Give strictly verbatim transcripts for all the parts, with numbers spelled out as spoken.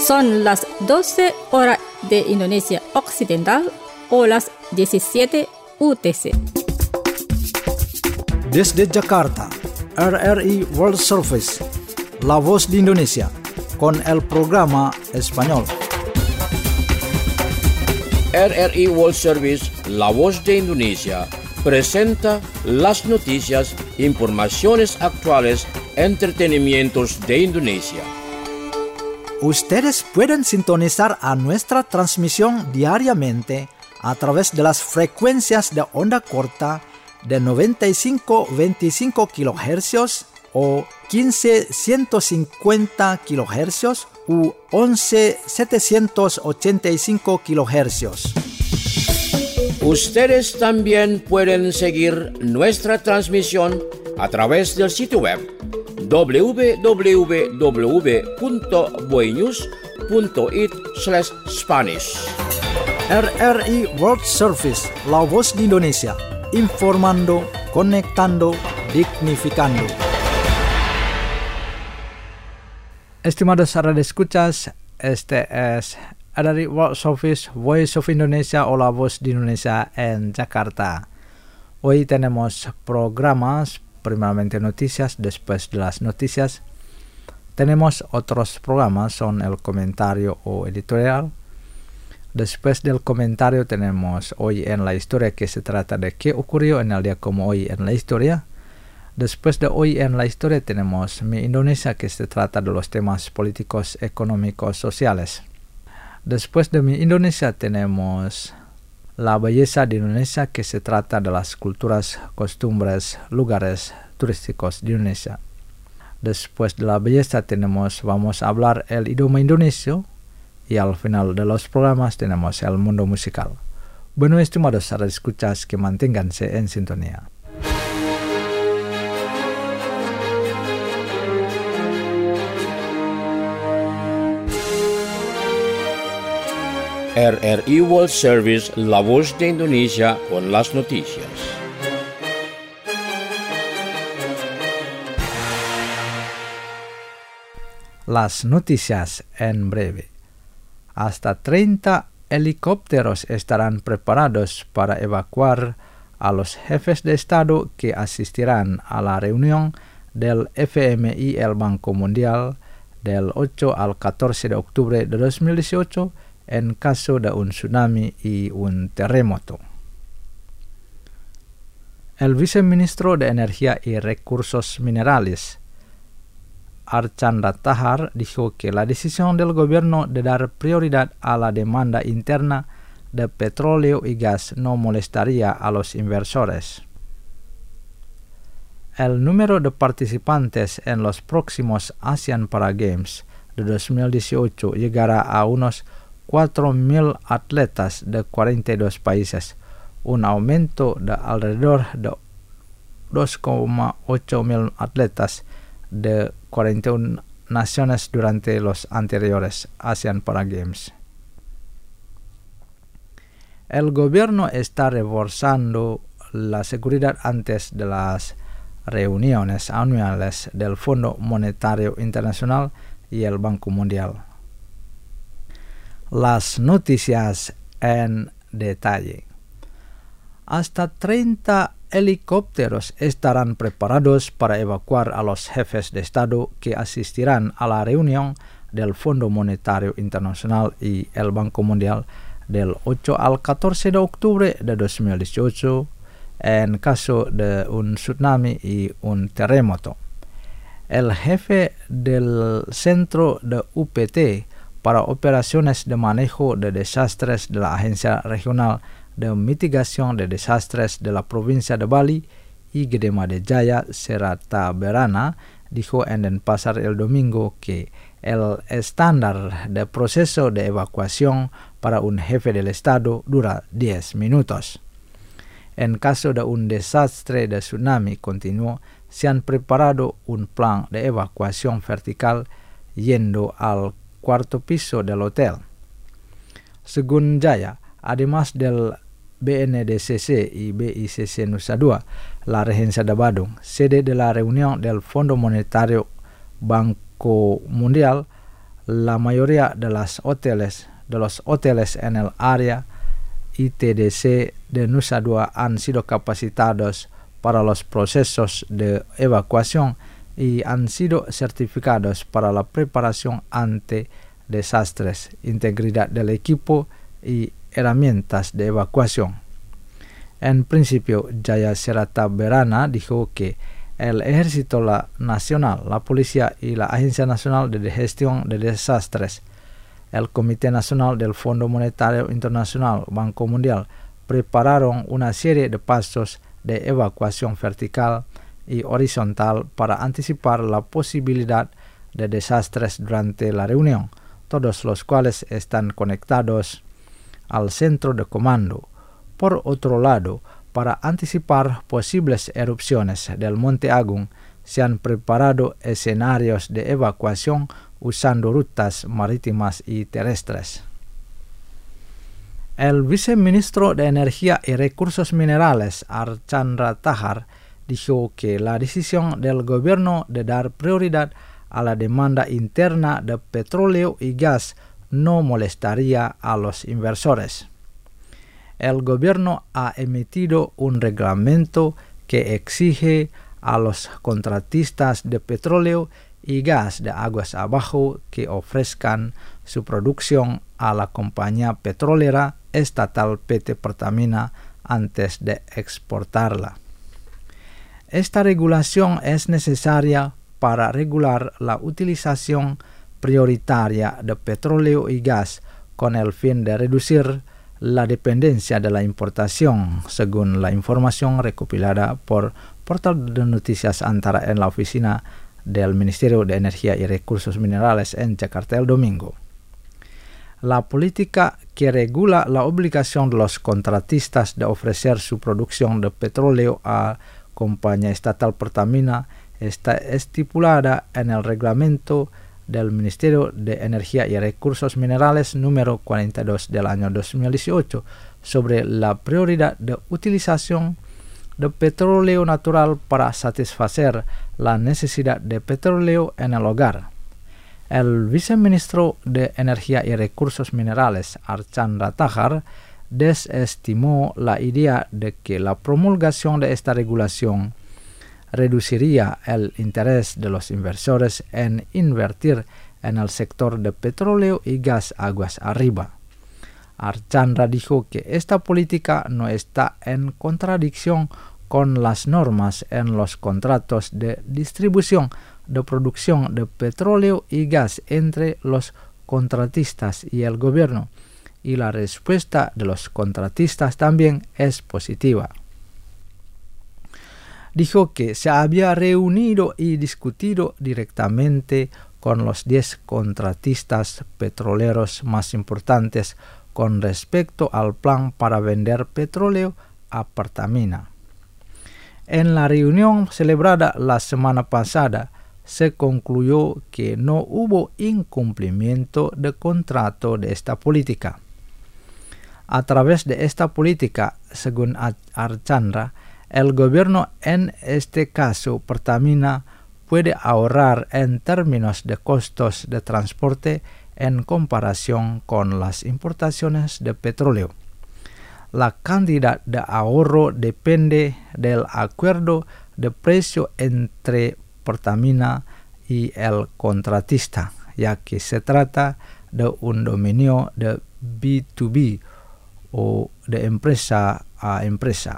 Son las doce horas de Indonesia Occidental o las diecisiete U T C. Desde Jakarta, R R I World Service, La Voz de Indonesia, con el programa español. R R I World Service, La Voz de Indonesia, presenta las noticias, informaciones actuales, entretenimientos de Indonesia. Ustedes pueden sintonizar a nuestra transmisión diariamente a través de las frecuencias de onda corta de noventa y cinco punto veinticinco kilohercios o quince punto ciento cincuenta kilohercios u once punto setecientos ochenta y cinco kilohercios. Ustedes también pueden seguir nuestra transmisión a través del sitio web w w w punto boynews punto it slash Spanish. R R I World Service, La Voz de Indonesia, informando, conectando, dignificando. Estimados radioescuchas, este es R R I World Service, Voice of Indonesia o La Voz de Indonesia en Jakarta. Hoy tenemos programas, primeramente noticias, después de las noticias. Tenemos otros programas, son el comentario o editorial. Después del comentario tenemos Hoy en la Historia, que se trata de qué ocurrió en el día como hoy en la historia. Después de Hoy en la Historia tenemos Mi Indonesia, que se trata de los temas políticos, económicos, sociales. Después de Mi Indonesia tenemos La Belleza de Indonesia, que se trata de las culturas, costumbres, lugares turísticos de Indonesia. Después de La Belleza tenemos Vamos a hablar el idioma indonesio. Y al final de los programas tenemos el mundo musical. Bueno, estimados radioescuchas, que manténganse en sintonía. R R I World Service, La Voz de Indonesia, con las noticias. Las noticias en breve. Hasta treinta helicópteros estarán preparados para evacuar a los jefes de Estado que asistirán a la reunión del F M I, el Banco Mundial, del ocho al catorce de octubre de dos mil dieciocho en caso de un tsunami y un terremoto. El viceministro de Energía y Recursos Minerales, Archandra Tahar, dijo que la decisión del gobierno de dar prioridad a la demanda interna de petróleo y gas no molestaría a los inversores. El número de participantes en los próximos Asian Para Games de dos mil dieciocho llegará a unos cuatro mil atletas de cuarenta y dos países, un aumento de alrededor de dos coma ocho mil atletas de cuarenta y una naciones durante los anteriores Asian Para Games. El gobierno está reforzando la seguridad antes de las reuniones anuales del Fondo Monetario Internacional y el Banco Mundial. Las noticias en detalle. Hasta treinta helicópteros estarán preparados para evacuar a los jefes de Estado que asistirán a la reunión del Fondo Monetario Internacional y el Banco Mundial del ocho al catorce de octubre de dos mil dieciocho en caso de un tsunami y un terremoto. El jefe del Centro de U P T para Operaciones de Manejo de Desastres de la Agencia Regional de Mitigación de Desastres de la provincia de Bali y Gede Mada Jaya, Serata Berana, dijo en Denpasar el domingo que el estándar de proceso de evacuación para un jefe del Estado dura diez minutos. En caso de un desastre de tsunami, continuó, se han preparado un plan de evacuación vertical yendo al cuarto piso del hotel. Según Jaya, además del B N D C C y B I C C Nusa Dua, la Regencia de Badung, sede de la reunión del Fondo Monetario Banco Mundial, la mayoría de, las hoteles, de los hoteles en el área I T D C de Nusa Dua han sido capacitados para los procesos de evacuación y han sido certificados para la preparación ante desastres, integridad del equipo y herramientas de evacuación. En principio, Jaya Serata Berana dijo que el Ejército la Nacional, la Policía y la Agencia Nacional de Gestión de Desastres, el Comité Nacional del Fondo Monetario Internacional, Banco Mundial, prepararon una serie de pasos de evacuación vertical y horizontal para anticipar la posibilidad de desastres durante la reunión, todos los cuales están conectados al centro de comando. Por otro lado, para anticipar posibles erupciones del Monte Agung, se han preparado escenarios de evacuación usando rutas marítimas y terrestres. El viceministro de Energía y Recursos Minerales, Archandra Tahar, dijo que la decisión del gobierno de dar prioridad a la demanda interna de petróleo y gas no molestaría a los inversores. El gobierno ha emitido un reglamento que exige a los contratistas de petróleo y gas de aguas abajo que ofrezcan su producción a la compañía petrolera estatal P T Pertamina antes de exportarla. Esta regulación es necesaria para regular la utilización prioritaria de petróleo y gas con el fin de reducir la dependencia de la importación, según la información recopilada por Portal de Noticias Antara en la oficina del Ministerio de Energía y Recursos Minerales en Jakarta el domingo. La política que regula la obligación de los contratistas de ofrecer su producción de petróleo a compañía estatal Pertamina está estipulada en el reglamento del Ministerio de Energía y Recursos Minerales número cuarenta y dos del año dos mil dieciocho sobre la prioridad de utilización de petróleo natural para satisfacer la necesidad de petróleo en el hogar. El viceministro de Energía y Recursos Minerales, Archandra Tahar, desestimó la idea de que la promulgación de esta regulación reduciría el interés de los inversores en invertir en el sector de petróleo y gas aguas arriba. Archandra dijo que esta política no está en contradicción con las normas en los contratos de distribución de producción de petróleo y gas entre los contratistas y el gobierno, y la respuesta de los contratistas también es positiva. Dijo que se había reunido y discutido directamente con los diez contratistas petroleros más importantes con respecto al plan para vender petróleo a Pertamina. En la reunión celebrada la semana pasada, se concluyó que no hubo incumplimiento de contrato de esta política. A través de esta política, según Archandra, el gobierno, en este caso Pertamina, puede ahorrar en términos de costos de transporte en comparación con las importaciones de petróleo. La cantidad de ahorro depende del acuerdo de precio entre Pertamina y el contratista, ya que se trata de un dominio de B dos B o de empresa a empresa.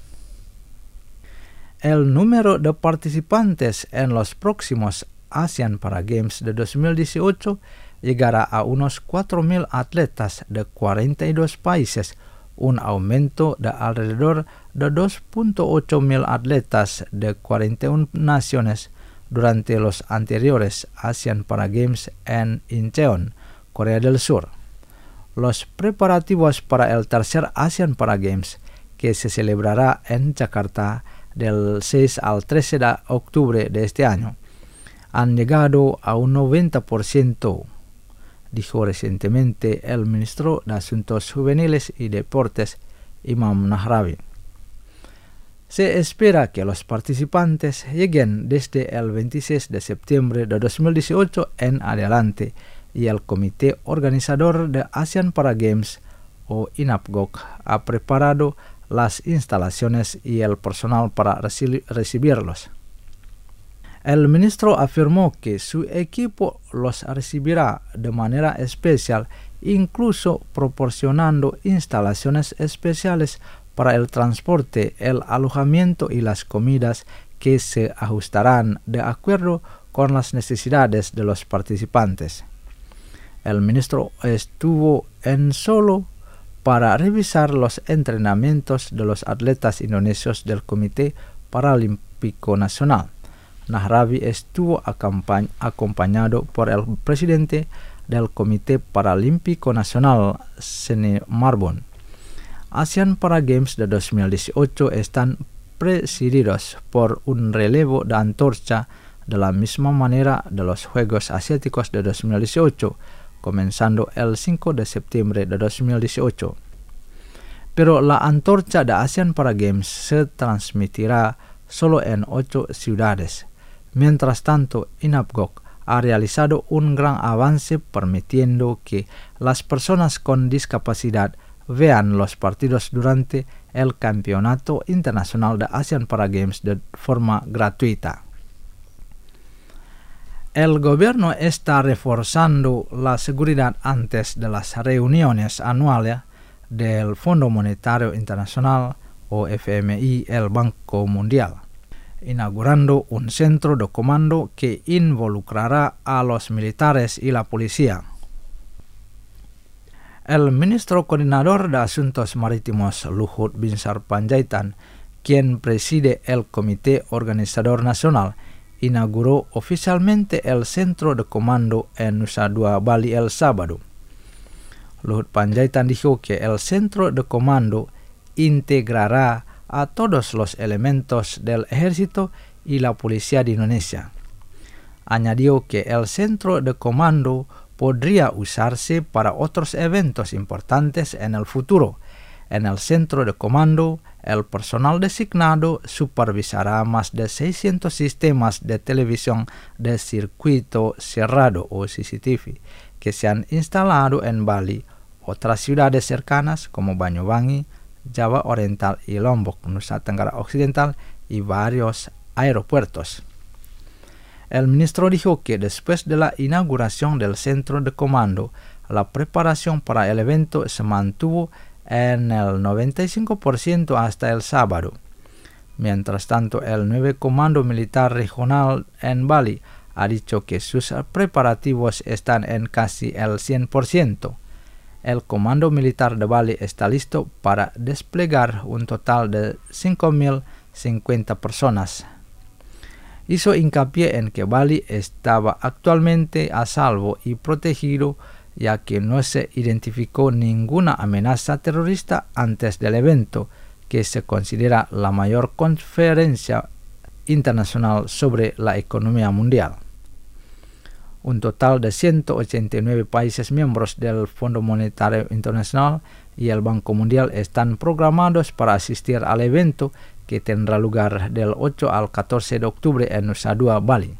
El número de participantes en los próximos Asian Para Games de dos mil dieciocho llegará a unos cuatro mil atletas de cuarenta y dos países, un aumento de alrededor de dos punto ocho mil atletas de cuarenta y una naciones durante los anteriores Asian Para Games en Incheon, Corea del Sur. Los preparativos para el tercer Asian Para Games, que se celebrará en Jakarta del seis al trece de octubre de este año, han llegado a un noventa por ciento, dijo recientemente el ministro de Asuntos Juveniles y Deportes, Imam Nahrawi. Se espera que los participantes lleguen desde el veintiséis de septiembre de dos mil dieciocho en adelante, y el comité organizador de Asian Para Games o INAPGOC ha preparado las instalaciones y el personal para reci- recibirlos. El ministro afirmó que su equipo los recibirá de manera especial, incluso proporcionando instalaciones especiales para el transporte, el alojamiento y las comidas que se ajustarán de acuerdo con las necesidades de los participantes. El ministro estuvo en Solo para revisar los entrenamientos de los atletas indonesios del Comité Paralímpico Nacional. Nahrawi estuvo acompañado por el presidente del Comité Paralímpico Nacional, Sene Marbon. Asian Para Games de dos mil dieciocho están presididos por un relevo de antorcha de la misma manera de los Juegos Asiáticos de dos mil dieciocho, comenzando el cinco de septiembre de dos mil dieciocho. Pero la antorcha de Asian Para Games se transmitirá solo en ocho ciudades. Mientras tanto, INAPGOC ha realizado un gran avance permitiendo que las personas con discapacidad vean los partidos durante el Campeonato Internacional de Asian Para Games de forma gratuita. El gobierno está reforzando la seguridad antes de las reuniones anuales del Fondo Monetario Internacional o F M I, el Banco Mundial, inaugurando un centro de comando que involucrará a los militares y la policía. El ministro coordinador de Asuntos Marítimos Luhut Binsar Panjaitan, quien preside el Comité Organizador Nacional, inauguró oficialmente el centro de comando en Nusa Dua, Bali el sábado. Luhut Panjaitan dijo que el centro de comando integrará a todos los elementos del ejército y la policía de Indonesia. Añadió que el centro de comando podría usarse para otros eventos importantes en el futuro. En el centro de comando, el personal designado supervisará más de seiscientos sistemas de televisión de circuito cerrado o C C T V que se han instalado en Bali, otras ciudades cercanas como Banyuwangi, Java Oriental y Lombok, Nusa Tenggara Occidental y varios aeropuertos. El ministro dijo que después de la inauguración del centro de comando, la preparación para el evento se mantuvo en el noventa y cinco por ciento hasta el sábado. Mientras tanto, el nuevo Comando Militar Regional en Bali ha dicho que sus preparativos están en casi el cien por ciento. El Comando Militar de Bali está listo para desplegar un total de cinco mil cincuenta personas. Hizo hincapié en que Bali estaba actualmente a salvo y protegido, ya que no se identificó ninguna amenaza terrorista antes del evento, que se considera la mayor conferencia internacional sobre la economía mundial. Un total de ciento ochenta y nueve países miembros del Fondo Monetario Internacional y el Banco Mundial están programados para asistir al evento, que tendrá lugar del ocho al catorce de octubre en Nusa Dua, Bali.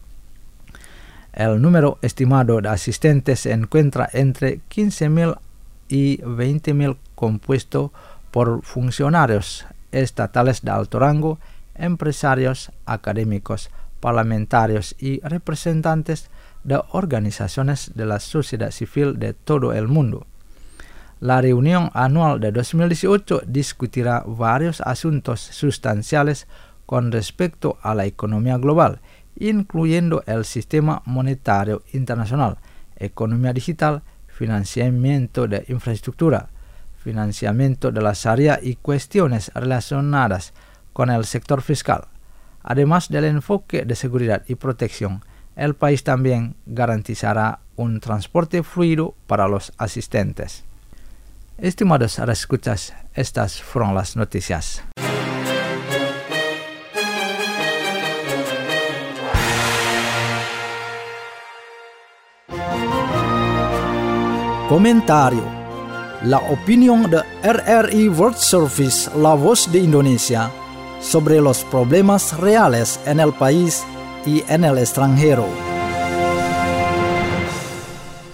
El número estimado de asistentes se encuentra entre quince mil y veinte mil, compuesto por funcionarios estatales de alto rango, empresarios, académicos, parlamentarios y representantes de organizaciones de la sociedad civil de todo el mundo. La reunión anual de dos mil dieciocho discutirá varios asuntos sustanciales con respecto a la economía global, incluyendo el sistema monetario internacional, economía digital, financiamiento de infraestructura, financiamiento de la Sharia y cuestiones relacionadas con el sector fiscal. Además del enfoque de seguridad y protección, el país también garantizará un transporte fluido para los asistentes. Estimados escuchas, estas fueron las noticias. Comentario. La opinión de R R I World Service, la voz de Indonesia, sobre los problemas reales en el país y en el extranjero.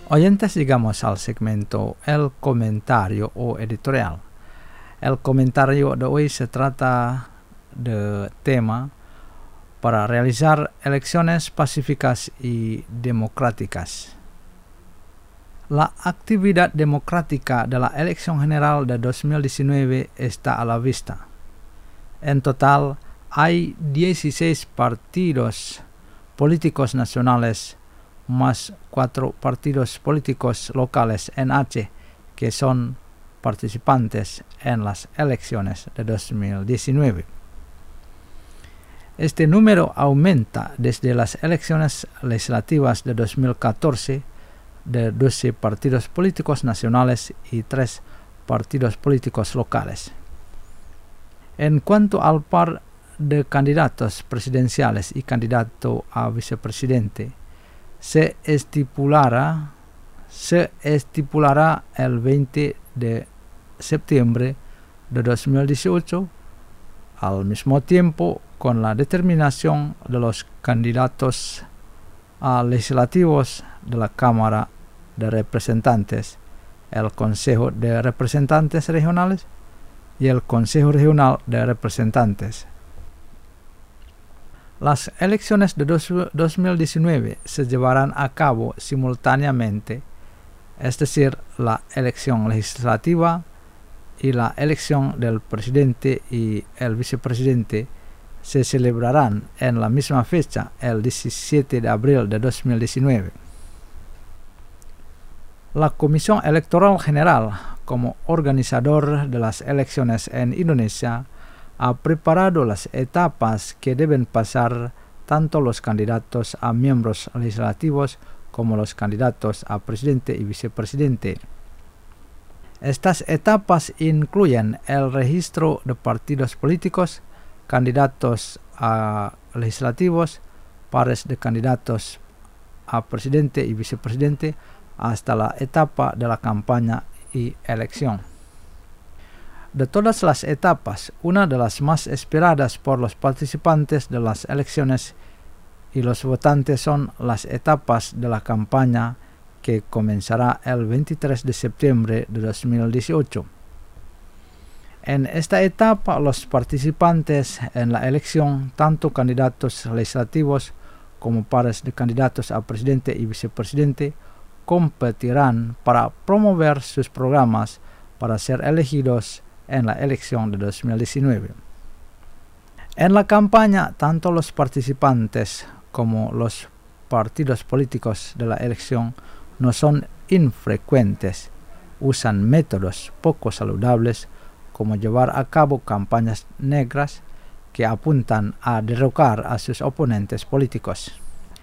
Oyentes, llegamos al segmento El Comentario o Editorial. El comentario de hoy se trata de tema para realizar elecciones pacíficas y democráticas. La actividad democrática de la elección general de dos mil diecinueve está a la vista. En total, hay dieciséis partidos políticos nacionales más cuatro partidos políticos locales en Aceh que son participantes en las elecciones de dos mil diecinueve. Este número aumenta desde las elecciones legislativas de dos mil catorce de doce partidos políticos nacionales y tres partidos políticos locales. En cuanto al par de candidatos presidenciales y candidato a vicepresidente, se estipulará, se estipulará el veinte de septiembre de dos mil dieciocho, al mismo tiempo con la determinación de los candidatos a legislativos de la Cámara de Representantes, el Consejo de Representantes Regionales y el Consejo Regional de Representantes. Las elecciones de dos mil diecinueve se llevarán a cabo simultáneamente, es decir, la elección legislativa y la elección del presidente y el vicepresidente se celebrarán en la misma fecha, el diecisiete de abril de dos mil diecinueve. La Comisión Electoral General, como organizador de las elecciones en Indonesia, ha preparado las etapas que deben pasar tanto los candidatos a miembros legislativos como los candidatos a presidente y vicepresidente. Estas etapas incluyen el registro de partidos políticos, candidatos a legislativos, pares de candidatos a presidente y vicepresidente, hasta la etapa de la campaña y elección. De todas las etapas, una de las más esperadas por los participantes de las elecciones y los votantes son las etapas de la campaña que comenzará el veintitrés de septiembre de dos mil dieciocho. En esta etapa, los participantes en la elección, tanto candidatos legislativos como pares de candidatos a presidente y vicepresidente, competirán para promover sus programas para ser elegidos en la elección de dos mil diecinueve. En la campaña, tanto los participantes como los partidos políticos de la elección no son infrecuentes, usan métodos poco saludables como llevar a cabo campañas negras que apuntan a derrocar a sus oponentes políticos.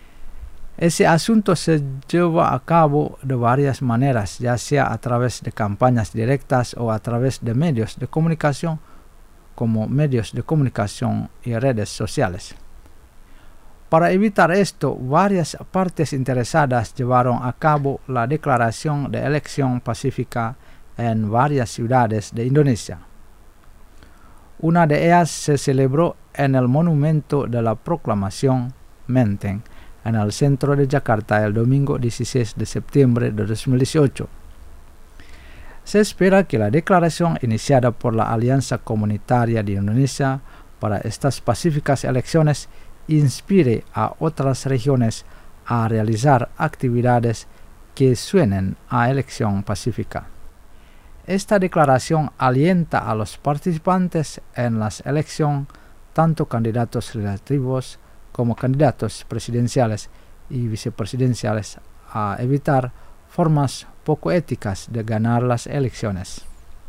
Ese asunto se lleva a cabo de varias maneras, ya sea a través de campañas directas o a través de medios de comunicación como medios de comunicación y redes sociales. Para evitar esto, varias partes interesadas llevaron a cabo la declaración de elección pacífica en varias ciudades de Indonesia. Una de ellas se celebró en el Monumento de la Proclamación, Menteng, en el centro de Yakarta el domingo dieciséis de septiembre de dos mil dieciocho. Se espera que la declaración iniciada por la Alianza Comunitaria de Indonesia para estas pacíficas elecciones inspire a otras regiones a realizar actividades que suenen a elección pacífica. Esta declaración alienta a los participantes en las elecciones, tanto candidatos legislativos como candidatos presidenciales y vicepresidenciales, a evitar formas poco éticas de ganar las elecciones.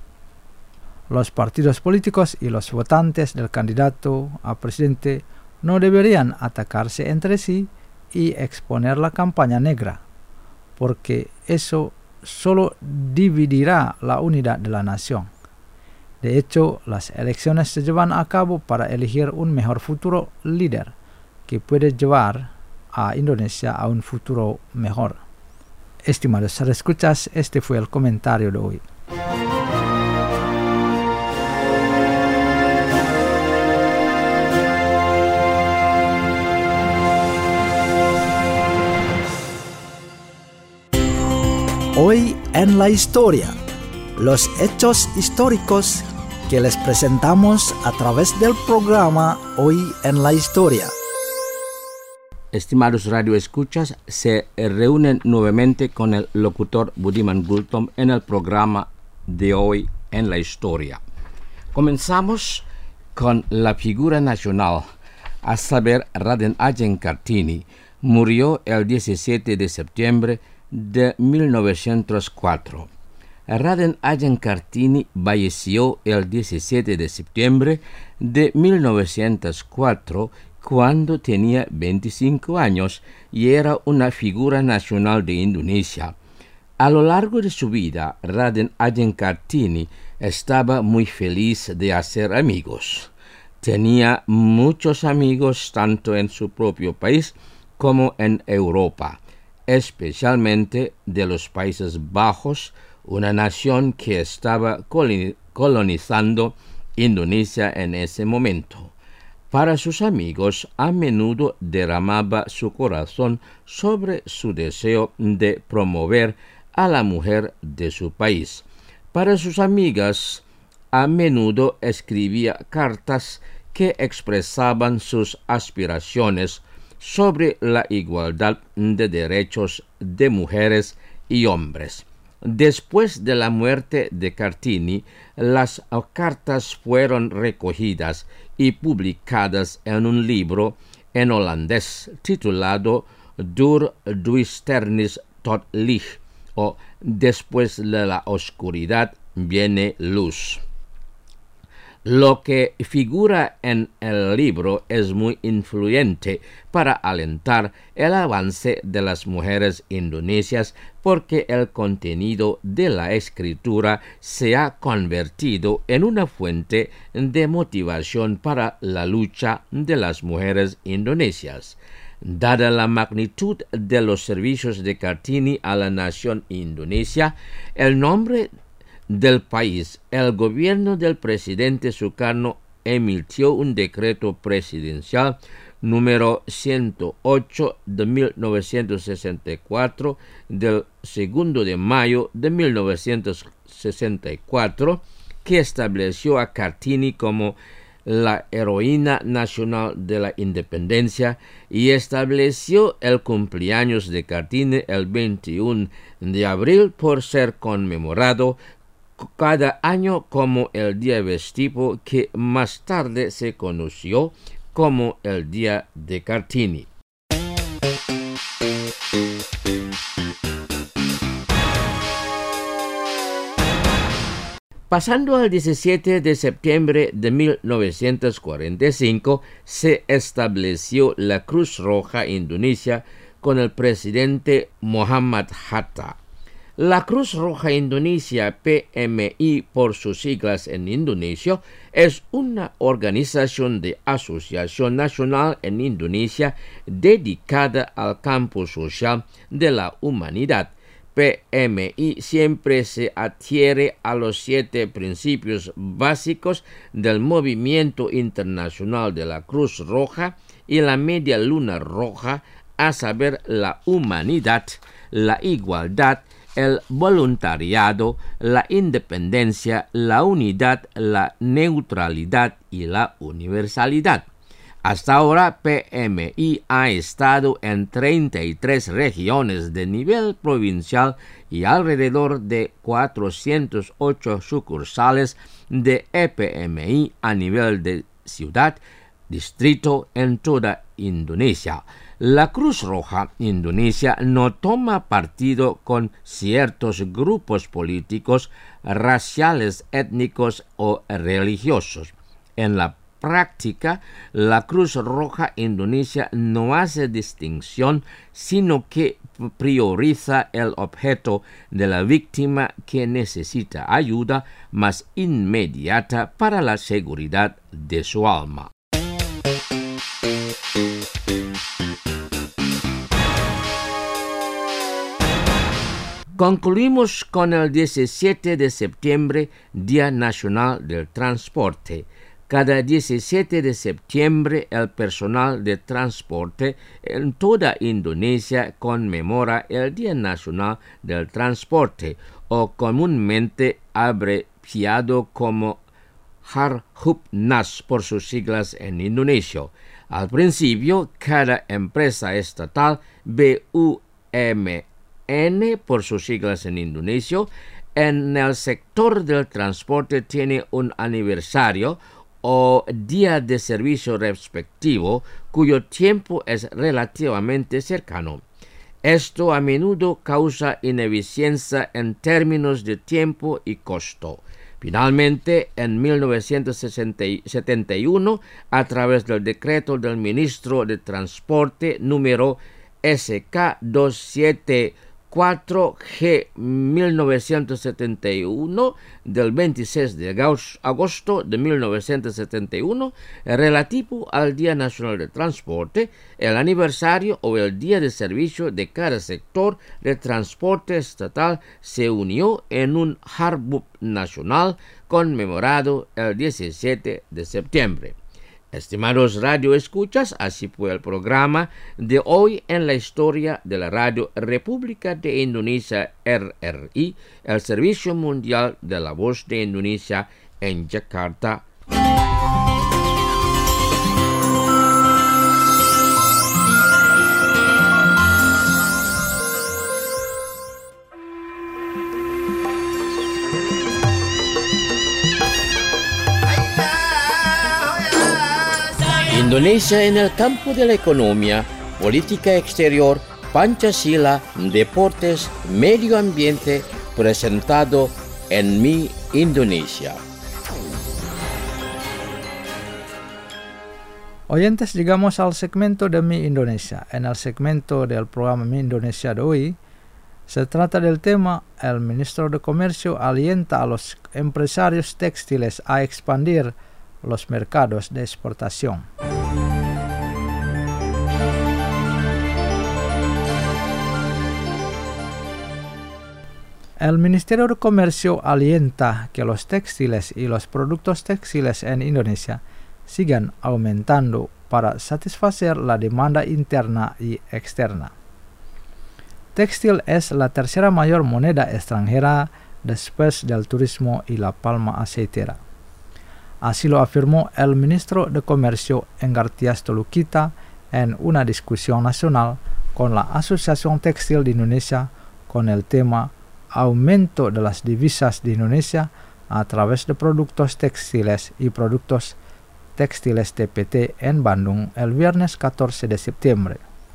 Los partidos políticos y los votantes del candidato a presidente no deberían atacarse entre sí y exponer la campaña negra, porque eso solo dividirá la unidad de la nación. De hecho, las elecciones se llevan a cabo para elegir un mejor futuro líder que puede llevar a Indonesia a un futuro mejor. Estimados escuchas, este fue el comentario de hoy. Hoy en la Historia, los hechos históricos que les presentamos a través del programa Hoy en la Historia. Estimados radioescuchas, se reúnen nuevamente con el locutor Budiman Gultom en el programa de Hoy en la Historia. Comenzamos con la figura nacional, a saber, Raden Ajeng-Kartini. Murió el diecisiete de septiembre de mil novecientos cuatro. Raden Ajeng-Kartini falleció el diecisiete de septiembre de mil novecientos cuatro cuando tenía veinticinco años y era una figura nacional de Indonesia. A lo largo de su vida, Raden Ajeng-Kartini estaba muy feliz de hacer amigos. Tenía muchos amigos tanto en su propio país como en Europa, especialmente de los Países Bajos, una nación que estaba colonizando Indonesia en ese momento. Para sus amigos, a menudo derramaba su corazón sobre su deseo de promover a la mujer de su país. Para sus amigas, a menudo escribía cartas que expresaban sus aspiraciones sobre la igualdad de derechos de mujeres y hombres. Después de la muerte de Kartini, las cartas fueron recogidas y publicadas en un libro en holandés titulado Door duisternis tot licht, o Después de la oscuridad viene luz. Lo que figura en el libro es muy influyente para alentar el avance de las mujeres indonesias porque el contenido de la escritura se ha convertido en una fuente de motivación para la lucha de las mujeres indonesias. Dada la magnitud de los servicios de Kartini a la nación indonesia, el nombre del país, el gobierno del presidente Sukarno emitió un decreto presidencial número ciento ocho de mil novecientos sesenta y cuatro del segundo de mayo de mil novecientos sesenta y cuatro que estableció a Kartini como la heroína nacional de la independencia y estableció el cumpleaños de Kartini el veintiuno de abril por ser conmemorado cada año como el día festivo que más tarde se conoció como el Día de Kartini. Pasando al diecisiete de septiembre de mil novecientos cuarenta y cinco, se estableció la Cruz Roja Indonesia con el presidente Muhammad Hatta. La Cruz Roja Indonesia, P M I por sus siglas en indonesio, es una organización de asociación nacional en Indonesia dedicada al campo social de la humanidad. P M I siempre se adhiere a los siete principios básicos del movimiento internacional de la Cruz Roja y la Media Luna Roja, a saber, la humanidad, la igualdad, el voluntariado, la independencia, la unidad, la neutralidad y la universalidad. Hasta ahora, P M I ha estado en treinta y tres regiones de nivel provincial y alrededor de cuatrocientas ocho sucursales de E P M I a nivel de ciudad, distrito en toda Indonesia. La Cruz Roja Indonesia no toma partido con ciertos grupos políticos, raciales, étnicos o religiosos. En la práctica, la Cruz Roja Indonesia no hace distinción, sino que prioriza el objeto de la víctima que necesita ayuda más inmediata para la seguridad de su alma. Concluimos con el diecisiete de septiembre, Día Nacional del Transporte. Cada diecisiete de septiembre el personal de transporte en toda Indonesia conmemora el Día Nacional del Transporte, o comúnmente abreviado como Harhubnas por sus siglas en indonesio. Al principio, cada empresa estatal, B U M N por sus siglas en indonesio, en el sector del transporte tiene un aniversario o día de servicio respectivo cuyo tiempo es relativamente cercano. Esto a menudo causa ineficiencia en términos de tiempo y costo. Finalmente, en mil novecientos setenta y uno, a través del decreto del ministro de Transporte número S K doscientos setenta y cuatro G mil novecientos setenta y uno del veintiséis de agosto de mil novecientos setenta y uno, relativo al Día Nacional de Transporte, el aniversario o el día de servicio de cada sector de transporte estatal se unió en un Harbub nacional conmemorado el diecisiete de septiembre. Estimados radioescuchas, así fue el programa de hoy en la historia de la Radio República de Indonesia R R I, el Servicio Mundial de la Voz de Indonesia en Jakarta. Indonesia en el campo de la economía, política exterior, Pancasila, deportes, medio ambiente, presentado en Mi Indonesia. Oyentes, llegamos al segmento de Mi Indonesia. En el segmento del programa Mi Indonesia de hoy, se trata del tema: el ministro de Comercio alienta a los empresarios textiles a expandir los mercados de exportación. El Ministerio de Comercio alienta que los textiles y los productos textiles en Indonesia sigan aumentando para satisfacer la demanda interna y externa. Textil es la tercera mayor moneda extranjera después del turismo y la palma aceitera. Así lo afirmó el ministro de Comercio Enggartias Tolukita en una discusión nacional con la Asociación Textil de Indonesia con el tema Aumento de las divisas de Indonesia a través de productos textiles y productos textiles T P T en Bandung el viernes catorce de septiembre.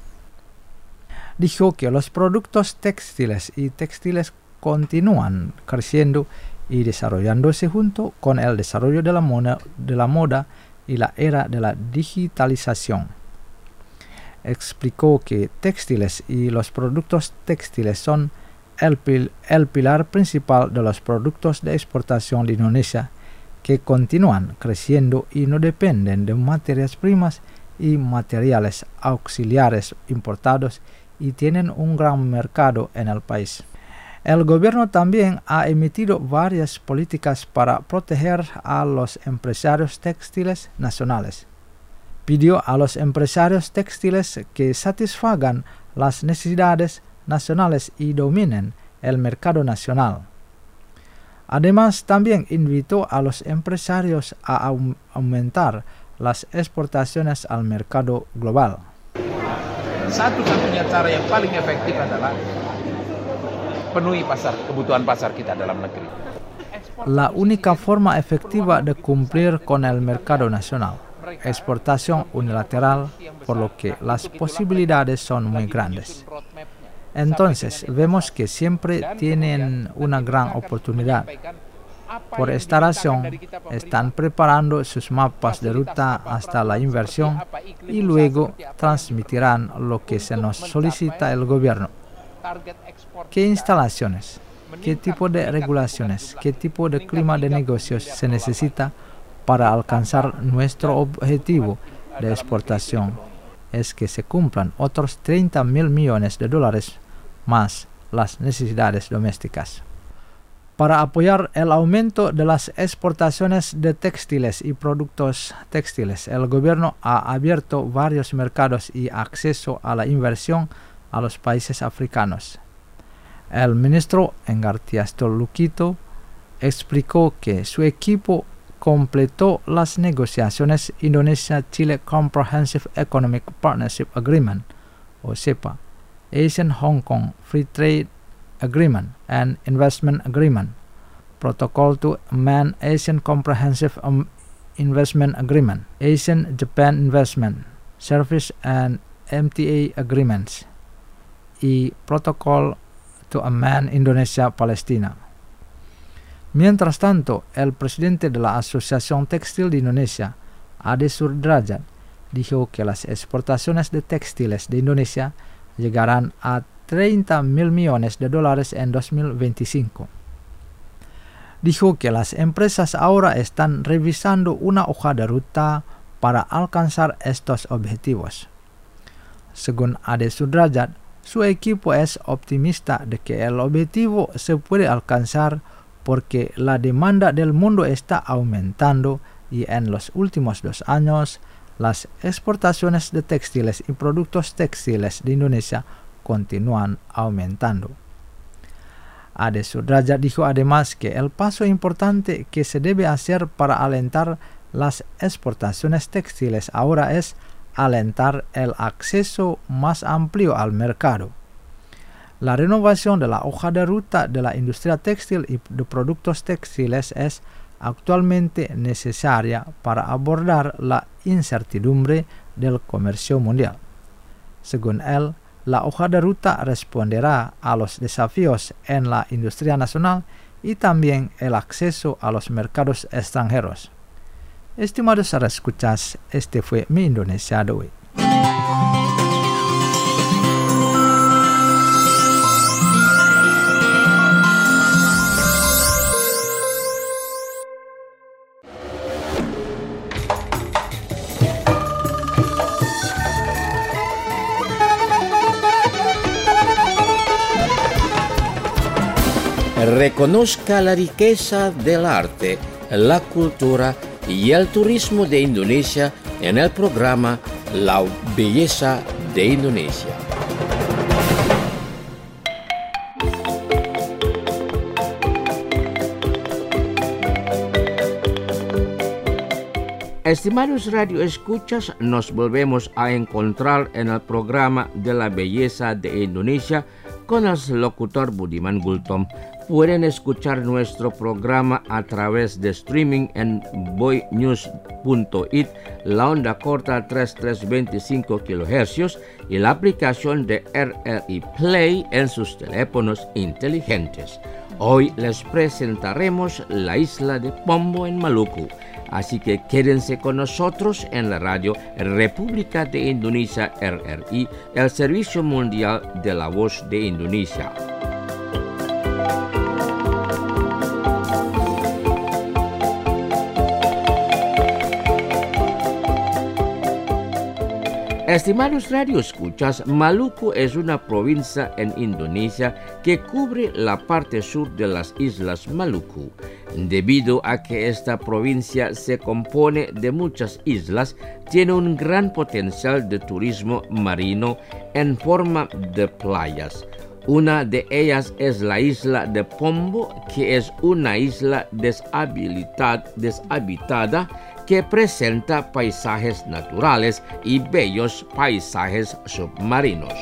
Dijo que los productos textiles y textiles continúan creciendo y desarrollándose junto con el desarrollo de la moda, de la moda y la era de la digitalización. Explicó que textiles y los productos textiles son el, pil, el pilar principal de los productos de exportación de Indonesia, que continúan creciendo y no dependen de materias primas y materiales auxiliares importados y tienen un gran mercado en el país. El gobierno también ha emitido varias políticas para proteger a los empresarios textiles nacionales. Pidió a los empresarios textiles que satisfagan las necesidades nacionales y dominen el mercado nacional. Además, también invitó a los empresarios a aum- aumentar las exportaciones al mercado global. Satu-satunya cara yang paling efektif adalah penuhi pasar, kebutuhan pasar kita dalam negeri. La única forma efectiva de cumplir con el mercado nacional, exportación unilateral, por lo que las posibilidades son muy grandes. Entonces, vemos que siempre tienen una gran oportunidad. Por esta razón, están preparando sus mapas de ruta hasta la inversión y luego transmitirán lo que se nos solicita el gobierno. ¿Qué instalaciones? ¿Qué tipo de regulaciones? ¿Qué tipo de clima de negocios se necesita para alcanzar nuestro objetivo de exportación? Es que se cumplan otros treinta mil millones de dólares más las necesidades domésticas. Para apoyar el aumento de las exportaciones de textiles y productos textiles, el gobierno ha abierto varios mercados y acceso a la inversión a los países africanos. El ministro Engartiasto Lukito explicó que su equipo completó las negociaciones Indonesia-Chile Comprehensive Economic Partnership Agreement, o CEPA, Asian-Hong Kong Free Trade Agreement and Investment Agreement, Protocol to amend Asian Comprehensive um, Investment Agreement, Asian-Japan Investment, Service and M T A Agreements, y Protocol to amend Indonesia-Palestina. Mientras tanto, el presidente de la Asociación Textil de Indonesia, Ade Sudrajat, dijo que las exportaciones de textiles de Indonesia llegarán a treinta mil millones de dólares en dos mil veinticinco. Dijo que las empresas ahora están revisando una hoja de ruta para alcanzar estos objetivos. Según Ade Sudrajat, su equipo es optimista de que el objetivo se puede alcanzar porque la demanda del mundo está aumentando y en los últimos dos años las exportaciones de textiles y productos textiles de Indonesia continúan aumentando. Ade Sudrajat dijo además que el paso importante que se debe hacer para alentar las exportaciones textiles ahora es alentar el acceso más amplio al mercado. La renovación de la hoja de ruta de la industria textil y de productos textiles es actualmente necesaria para abordar la incertidumbre del comercio mundial. Según él, la hoja de ruta responderá a los desafíos en la industria nacional y también el acceso a los mercados extranjeros. Estimados escuchas, este fue mi Indonesia de hoy. Reconozca la riqueza del arte, la cultura y el turismo de Indonesia en el programa La Belleza de Indonesia. Estimados radioescuchas, nos volvemos a encontrar en el programa de La Belleza de Indonesia con el locutor Budiman Gultom. Pueden escuchar nuestro programa a través de streaming en boy news punto it, la onda corta treinta y tres veinticinco kilohercios y la aplicación de R R I Play en sus teléfonos inteligentes. Hoy les presentaremos la isla de Pombo en Maluku, así que quédense con nosotros en la radio República de Indonesia R R I, el Servicio Mundial de la Voz de Indonesia. Estimados radioescuchas, Maluku es una provincia en Indonesia que cubre la parte sur de las Islas Maluku. Debido a que esta provincia se compone de muchas islas, tiene un gran potencial de turismo marino en forma de playas. Una de ellas es la isla de Pombo, que es una isla deshabitada que presenta paisajes naturales y bellos paisajes submarinos.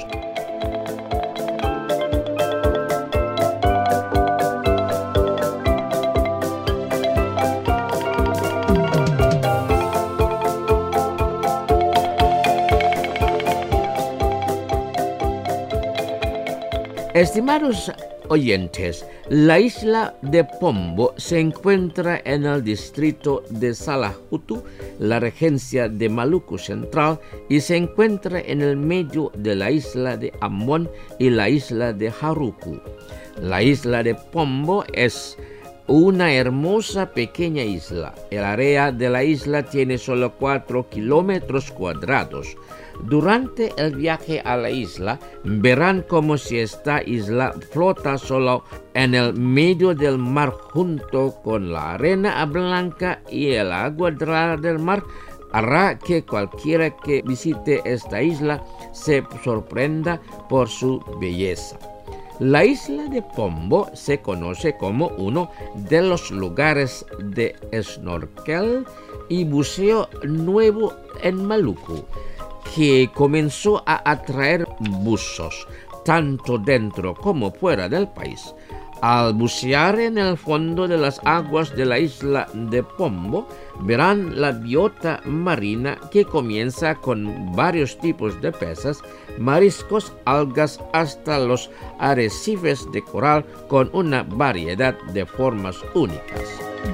Estimados oyentes, la isla de Pombo se encuentra en el distrito de Salahutu, la regencia de Maluku Central, y se encuentra en el medio de la isla de Ambon y la isla de Haruku. La isla de Pombo es una hermosa pequeña isla. El área de la isla tiene solo cuatro kilómetros cuadrados. Durante el viaje a la isla, verán como si esta isla flota solo en el medio del mar junto con la arena blanca y el agua dorada del mar. Hará que cualquiera que visite esta isla se sorprenda por su belleza. La isla de Pombo se conoce como uno de los lugares de snorkel y buceo nuevo en Maluku, que comenzó a atraer buzos, tanto dentro como fuera del país. Al bucear en el fondo de las aguas de la isla de Pombo, verán la biota marina que comienza con varios tipos de peces, mariscos, algas, hasta los arrecifes de coral con una variedad de formas únicas.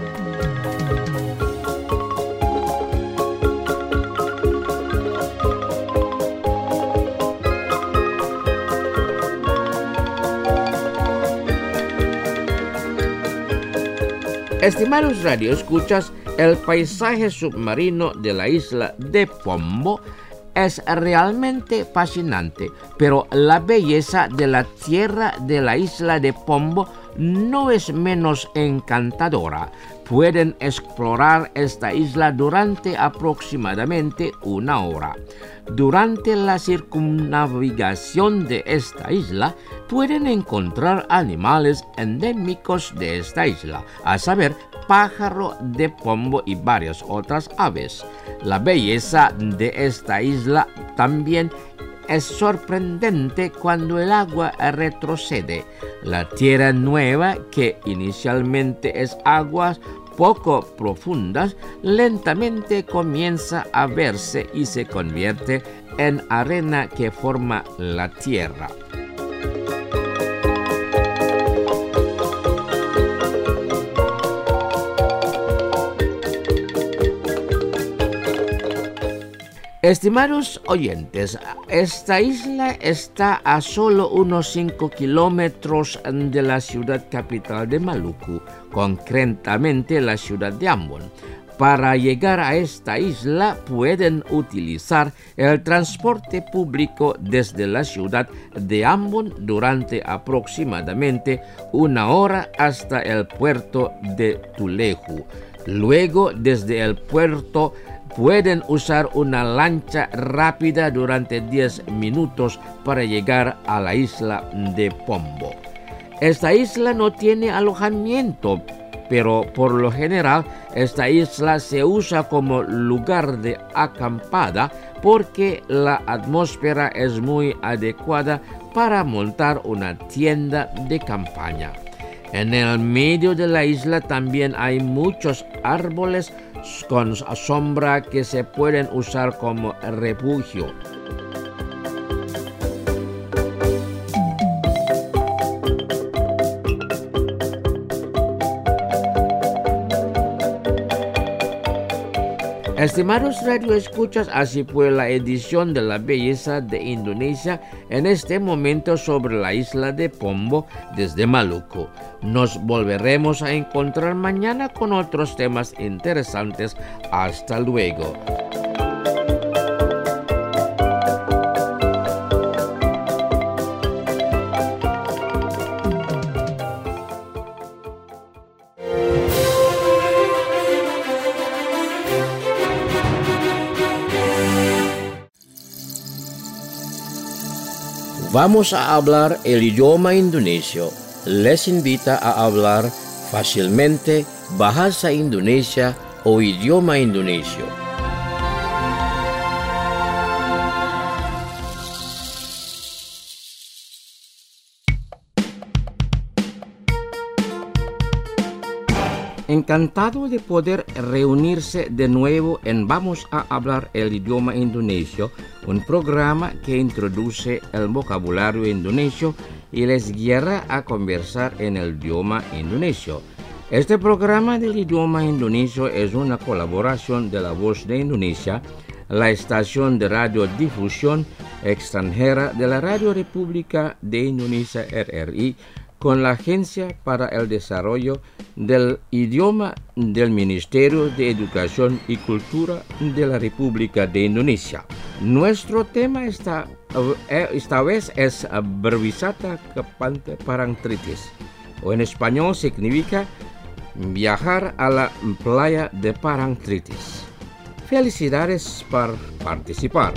Estimados radioescuchas, el paisaje submarino de la isla de Pombo es realmente fascinante, pero la belleza de la tierra de la isla de Pombo no es menos encantadora. Pueden explorar esta isla durante aproximadamente una hora. Durante la circunnavegación de esta isla, pueden encontrar animales endémicos de esta isla, a saber, pájaro de Pombo y varias otras aves. La belleza de esta isla también es sorprendente cuando el agua retrocede. La tierra nueva, que inicialmente es aguas poco profundas, lentamente comienza a verse y se convierte en arena que forma la tierra. Estimados oyentes, esta isla está a solo unos cinco kilómetros de la ciudad capital de Maluku, concretamente la ciudad de Ambon. Para llegar a esta isla pueden utilizar el transporte público desde la ciudad de Ambon durante aproximadamente una hora hasta el puerto de Tulehu. Luego, desde el puerto, pueden usar una lancha rápida durante diez minutos para llegar a la isla de Pombo. Esta isla no tiene alojamiento, pero por lo general esta isla se usa como lugar de acampada porque la atmósfera es muy adecuada para montar una tienda de campaña. En el medio de la isla también hay muchos árboles con sombra que se pueden usar como refugio. Estimados radioescuchas, así fue la edición de La Belleza de Indonesia en este momento sobre la isla de Pombo desde Maluku. Nos volveremos a encontrar mañana con otros temas interesantes. Hasta luego. Vamos a hablar el idioma indonesio. Les invita a hablar fácilmente bahasa Indonesia o idioma indonesio. Encantado de poder reunirse de nuevo en Vamos a hablar el idioma indonesio, un programa que introduce el vocabulario indonesio y les guiará a conversar en el idioma indonesio. Este programa del idioma indonesio es una colaboración de La Voz de Indonesia, la estación de radiodifusión extranjera de la Radio República de Indonesia R R I, con la Agencia para el Desarrollo del Idioma del Ministerio de Educación y Cultura de la República de Indonesia. Nuestro tema esta, esta vez es berwisata ke Pantai Parangtritis, o en español significa viajar a la playa de Parangtritis. Felicidades por participar.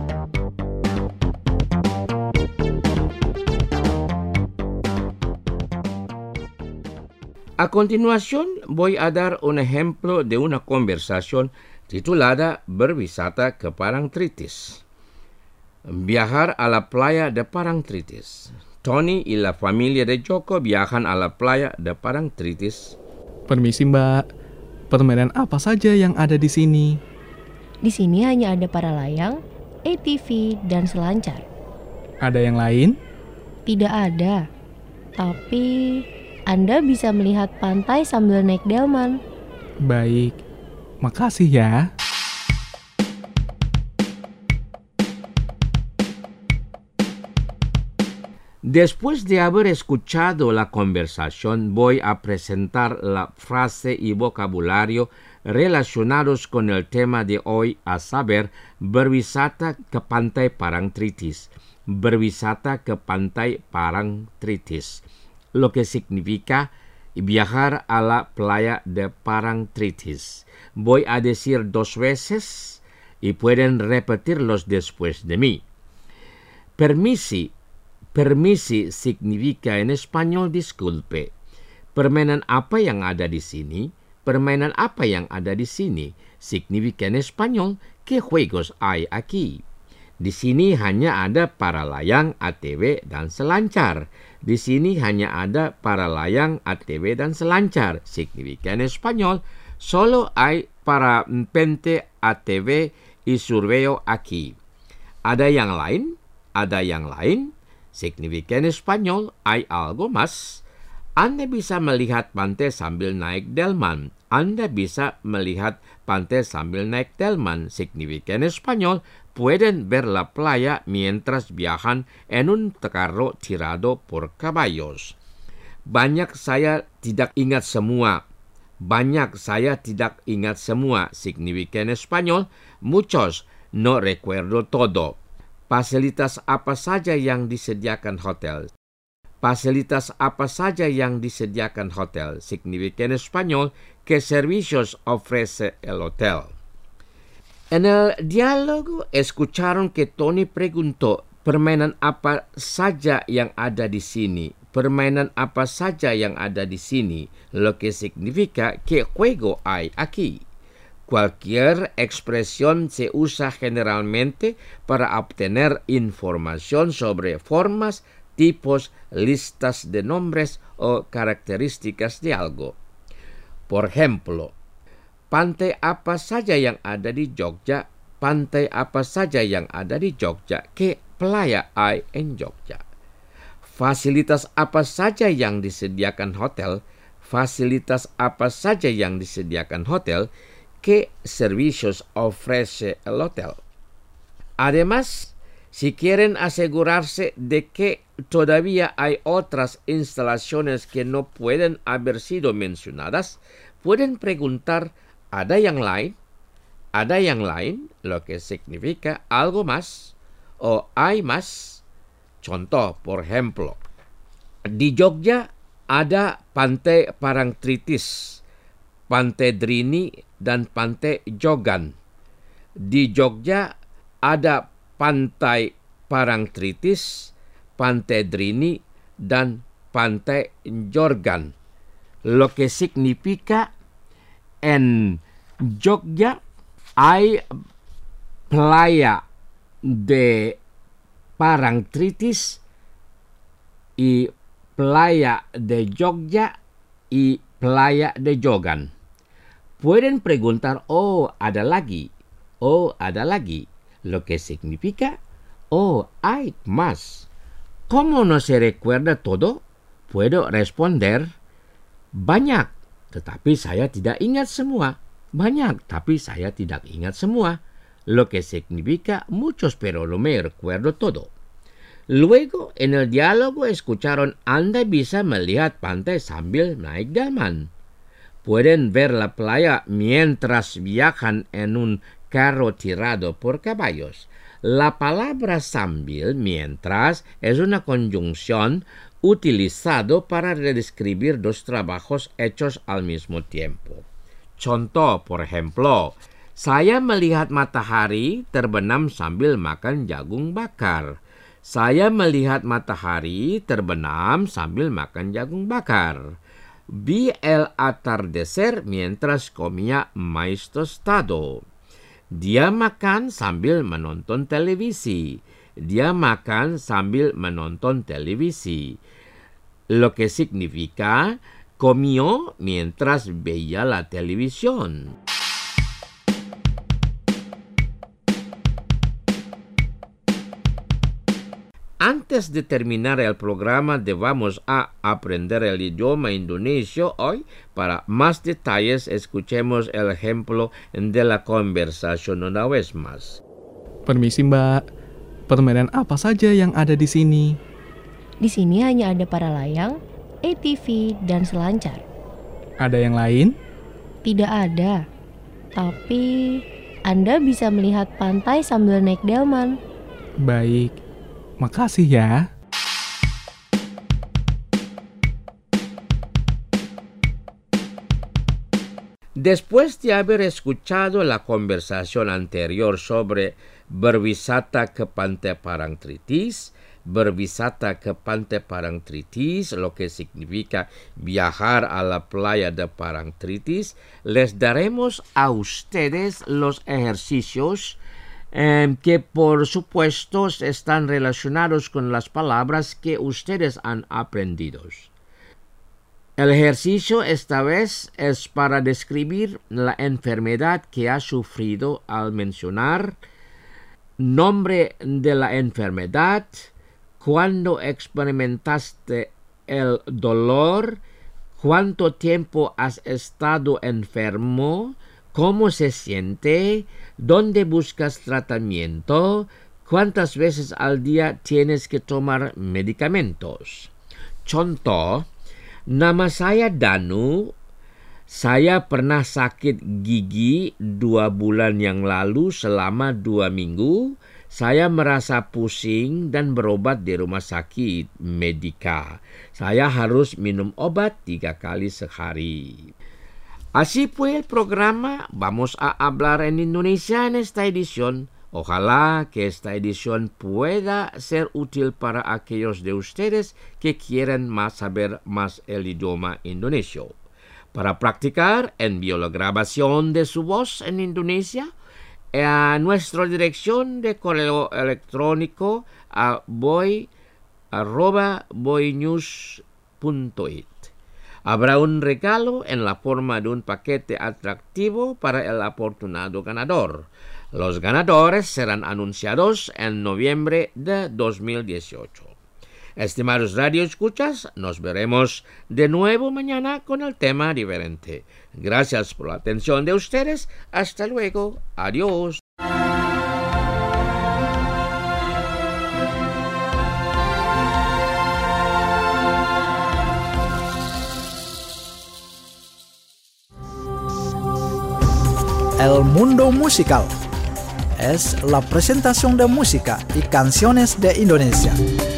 A continuación voy a dar un ejemplo de una conversación titulada Berwisata ke Parangtritis. Viajar a la playa de Parangtritis. Tony y la familia de Joko viajan a la playa de Parangtritis. Permisi Mbak, permainan apa saja yang ada di sini? Di sini hanya ada para layang, A T V, dan selancar. Ada yang lain? Tidak ada, tapi Anda bisa melihat pantai sambil naik delman. Baik, makasih ya. Después de haber escuchado la conversación, voy a presentar la frase y vocabulario relacionados con el tema de hoy, a saber, berwisata ke Pantai Parangtritis. Berwisata ke Pantai Parangtritis, lo que significa viajar a la playa de Parangtritis. Voy a decir dos veces y pueden repetirlos después de mí. Permisi. Permisi significa en español disculpe. Permainan apa yang ada di sini? Permainan apa yang ada di sini? Significa en español, ¿qué juegos hay aquí? Di sini hanya ada para layang, A T V, dan selancar. Di sini hanya ada para layang, A T V, dan selancar. Significa en español, solo hay para pente, A T V, y surveo aquí. Ada yang lain? Ada yang lain? Significa en español, hay algo más. Anda bisa melihat pantai sambil naik delman. Anda bisa melihat pantai sambil naik delman. Significa en español, pueden ver la playa mientras viajan en un carro tirado por caballos. Banyak saya tidak ingat semua. Banyak saya tidak ingat semua. Significa en español, muchos, no recuerdo todo. Fasilitas apa saja yang disediakan hotel? Fasilitas apa saja yang disediakan hotel? Significa en español, ¿qué servicios ofrece el hotel? En el diálogo escucharon que Tony preguntó, permainan apa saja yang ada di sini? Permainan apa saja yang ada di sini? Lo que significa, ¿qué juego hay aquí? Cualquier expresión se usa generalmente para obtener información sobre formas, tipos, listas de nombres o características de algo. Por ejemplo, pantai apa saja yang ada di Jogja? Pantai apa saja yang ada di Jogja? ¿Qué playa hay en Jogja? Fasilitas apa saja yang disediakan hotel? Fasilitas apa saja yang disediakan hotel? ¿Qué servicios ofrece el hotel? Además, si quieren asegurarse de que todavía hay otras instalaciones que no pueden haber sido mencionadas, pueden preguntar, ¿ada yang lain? ¿Ada yang lain? Lo que significa algo más o hay más. Contoh, por ejemplo, di Jogja ada Pantai Parangtritis, Pantai Drini, dan Pantai Jogan. Di Jogja ada Pantai Parangtritis, Pantai Drini, dan Pantai Jorgan. Lo que significa en Jogja hay playa de Parangtritis y playa de Jogja y playa de Jogan. Pueden preguntar, oh, ada lagi, oh, ada lagi, lo que significa, oh, hay más. ¿Cómo no se recuerda todo? Puedo responder, banyak, tetapi saya tidak ingat semua. Banyak, tapi saya tidak ingat semua. Lo que significa, muchos, pero no me recuerdo todo. Luego, en el diálogo escucharon, Anda bisa melihat pantai sambil naik delman. Pueden ver la playa mientras viajan en un carro tirado por caballos. La palabra sambil, mientras, es una conjunción utilizado para describir dos trabajos hechos al mismo tiempo. Contoh, por ejemplo, saya melihat matahari terbenam sambil makan jagung bakar. Saya melihat matahari terbenam sambil makan jagung bakar. Vi el atardecer mientras comía maíz tostado. Dia makan sambil menonton televisi. Dia makan sambil menonton televisi. Lo que significa comió mientras veía la televisión. Antes de terminar el programa, debamos a aprender el idioma indonesio hoy. Para más detalles, escuchemos el ejemplo de la conversación una vez más. Permisi Mbak, permainan apa saja yang ada di sini? Di sini hanya ada para layang, A T V, dan selancar. Ada yang lain? Tidak ada. Tapi Anda bisa melihat pantai sambil naik delman. Baik, makasih ya. Después de haber escuchado la conversación anterior sobre berwisata ke Pantai Parangtritis, berwisata ke Pantai Parangtritis, lo que significa viajar a la playa de Parangtritis, les daremos a ustedes los ejercicios eh, que por supuesto están relacionados con las palabras que ustedes han aprendido. El ejercicio esta vez es para describir la enfermedad que ha sufrido al mencionar nombre de la enfermedad, cuándo experimentaste el dolor, cuánto tiempo has estado enfermo, cómo se siente, dónde buscas tratamiento, cuántas veces al día tienes que tomar medicamentos. Contoh, nama saya Danu. Saya pernah sakit gigi dua bulan yang lalu selama dua minggu. Saya merasa pusing dan berobat di rumah sakit Medika. Saya harus minum obat tiga kali sehari. Así fue el programa. Vamos a hablar en Indonesia en esta edición. Ojalá que esta edición pueda ser útil para aquellos de ustedes que quieren más saber más el idioma indonesio. Para practicar, envío la grabación de su voz en Indonesia a nuestra dirección de correo electrónico a boy arroba boynews punto it. Habrá un regalo en la forma de un paquete atractivo para el afortunado ganador. Los ganadores serán anunciados en noviembre de dos mil dieciocho. Estimados radioescuchas, nos veremos de nuevo mañana con el tema diferente. Gracias por la atención de ustedes. Hasta luego. Adiós. El mundo musical es la presentación de música y canciones de Indonesia.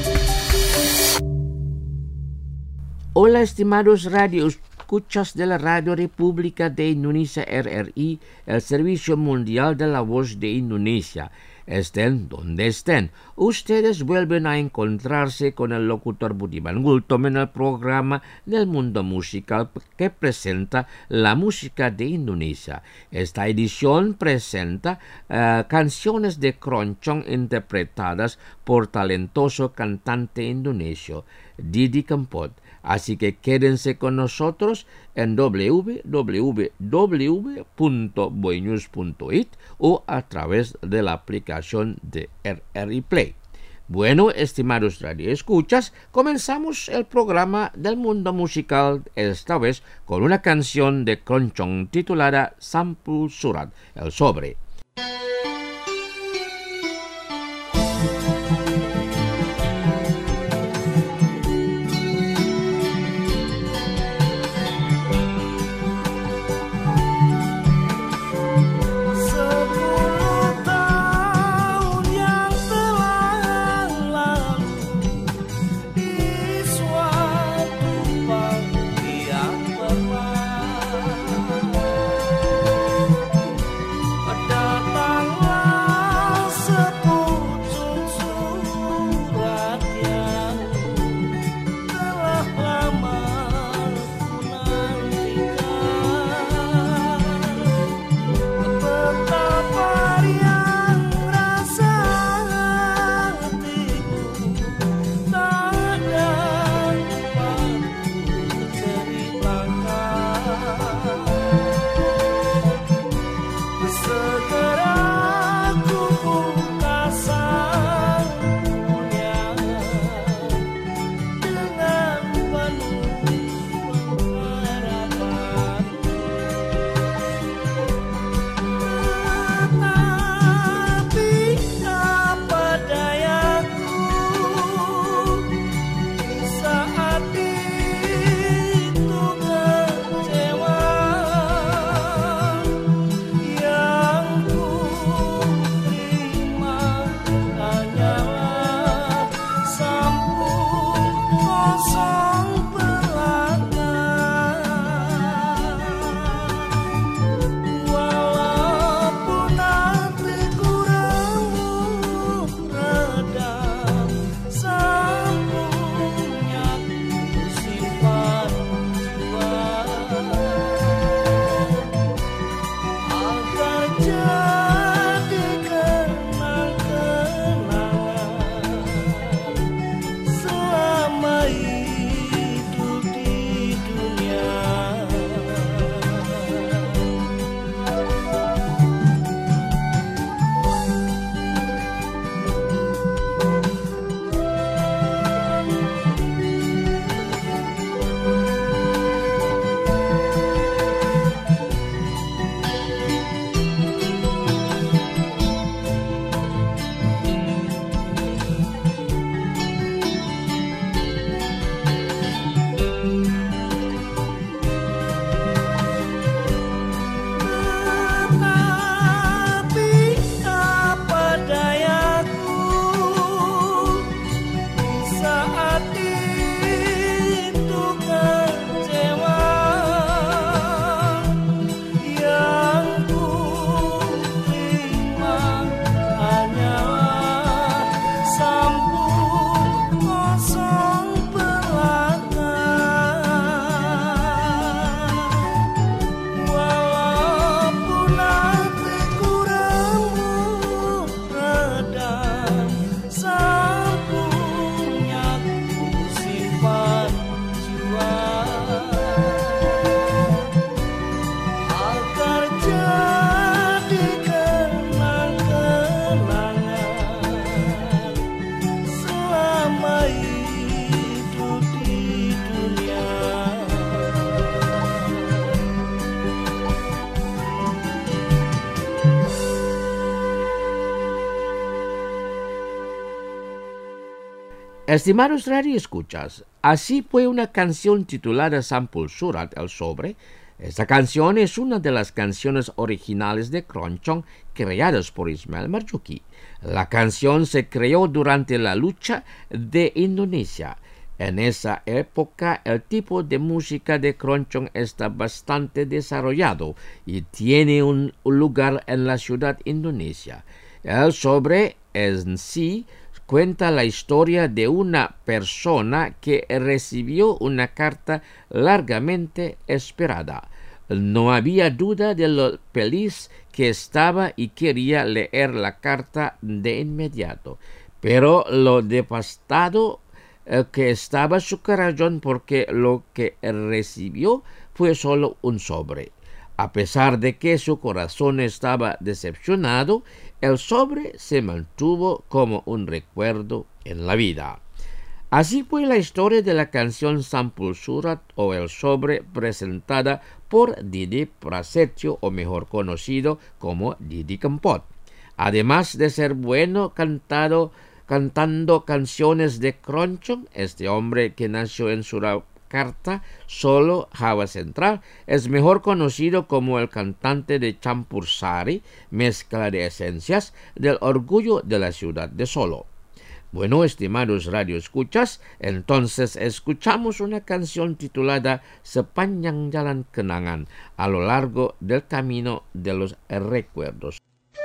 Hola estimados radioescuchas de la Radio República de Indonesia R R I, el Servicio Mundial de la Voz de Indonesia. Estén donde estén, ustedes vuelven a encontrarse con el locutor Budiman Gultom en el programa del mundo musical que presenta la música de Indonesia. Esta edición presenta uh, canciones de keroncong interpretadas por talentoso cantante indonesio Didi Kempot. Así que quédense con nosotros en w w w punto boynews punto it o a través de la aplicación de R R I Play. Bueno, estimados radioescuchas, comenzamos el programa del mundo musical, esta vez con una canción de keroncong titulada Sampul Surat, el sobre. Sepuluh tahun yang Estimados radioescuchas, así fue una canción titulada Sampul Surat El Sobre. Esta canción es una de las canciones originales de Keroncong creadas por Ismail Marzuki. La canción se creó durante la lucha de Indonesia. En esa época, el tipo de música de Keroncong está bastante desarrollado y tiene un lugar en la ciudad indonesia. El sobre en sí cuenta la historia de una persona que recibió una carta largamente esperada. No había duda de lo feliz que estaba y quería leer la carta de inmediato, pero lo devastado eh, que estaba su corazón porque lo que recibió fue solo un sobre. A pesar de que su corazón estaba decepcionado, el sobre se mantuvo como un recuerdo en la vida. Así fue la historia de la canción Sampul Surat o El Sobre, presentada por Didi Prasetyo, o mejor conocido como Didi Kempot. Además de ser bueno cantado, cantando canciones de Keroncong, este hombre que nació en Surakarta, Solo, Java Central, es mejor conocido como el cantante de Campur Sari, mezcla de esencias del orgullo de la ciudad de Solo. Bueno, estimados radioescuchas, entonces escuchamos una canción titulada Sepanjang Jalan Kenangan, a lo largo del camino de los recuerdos.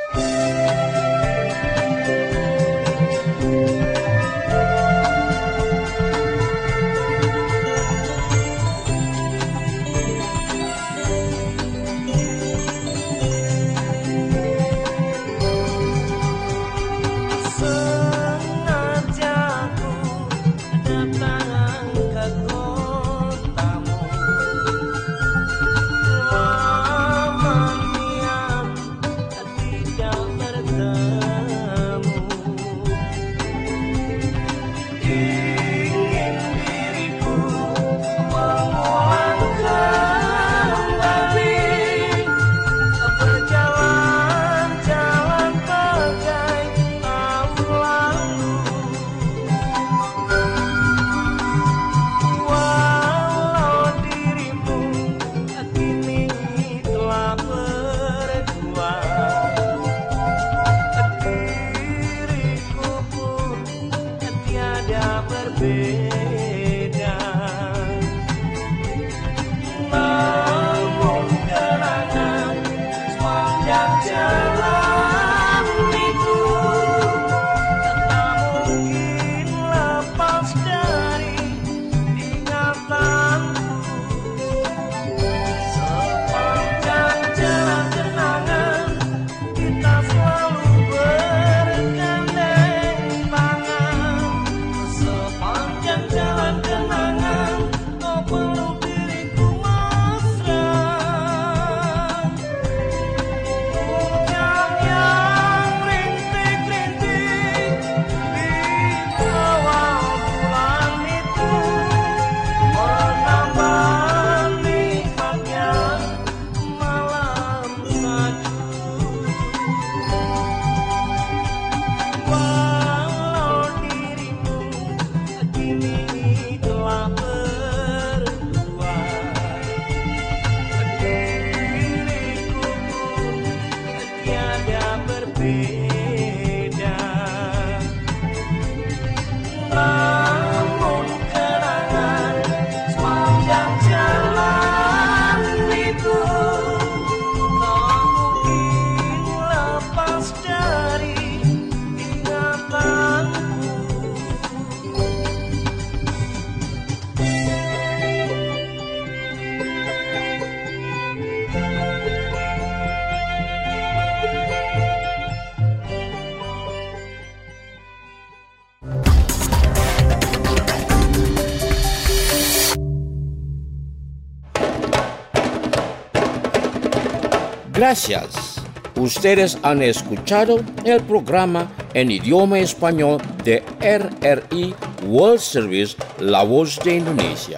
Gracias. Ustedes han escuchado el programa en idioma español de R R I World Service, La Voz de Indonesia.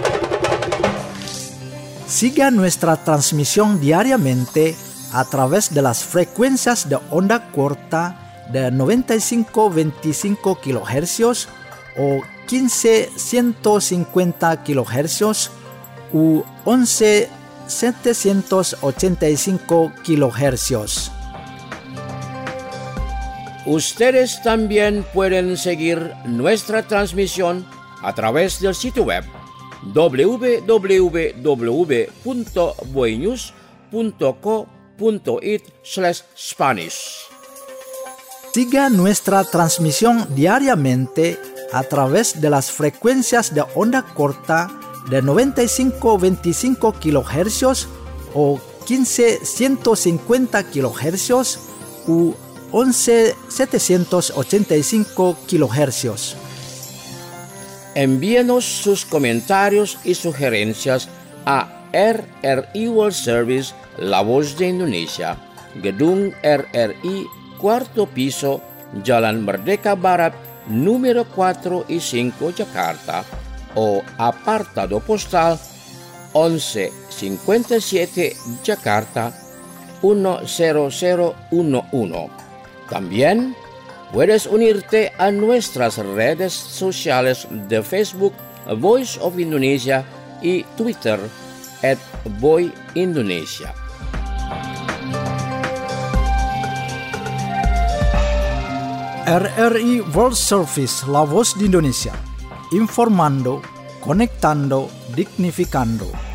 Siga nuestra transmisión diariamente a través de las frecuencias de onda corta de noventa y cinco punto veinticinco kilohercios o quince ciento cincuenta kilohercios u once setecientos ochenta y cinco kilohercios. Ustedes también pueden seguir nuestra transmisión a través del sitio web doble u doble u doble u punto boenews punto co punto it slash Spanish. Siga nuestra transmisión diariamente a través de las frecuencias de onda corta de noventa y cinco punto veinticinco kilohercios o quince ciento cincuenta kilohercios u once setecientos ochenta y cinco kilohercios. Envíenos sus comentarios y sugerencias a R R I World Service, La Voz de Indonesia, Gedung R R I, cuarto piso, Jalan Merdeka Barat, número cuatro y cinco, Jakarta, o apartado postal once cincuenta y siete, Jakarta, uno cero cero uno uno. También puedes unirte a nuestras redes sociales de Facebook, Voice of Indonesia, y Twitter, at Boy Indonesia. R R I World Service, La Voz de Indonesia, informando, conectando, dignificando.